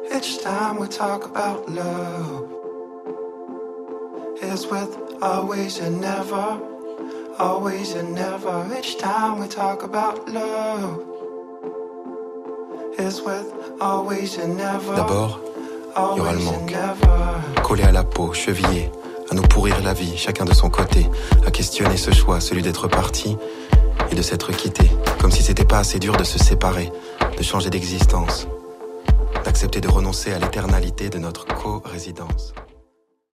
Each time we talk about love, it's with always and never, always and never. Each time we talk about love, it's with always and never. D'abord, il y aura le manque, collé à la peau, chevillé, à nous pourrir la vie, chacun de son côté, à questionner ce choix, celui d'être parti et de s'être quitté, comme si c'était pas assez dur de se séparer, de changer d'existence, d'accepter de renoncer à l'éternalité de notre co-résidence.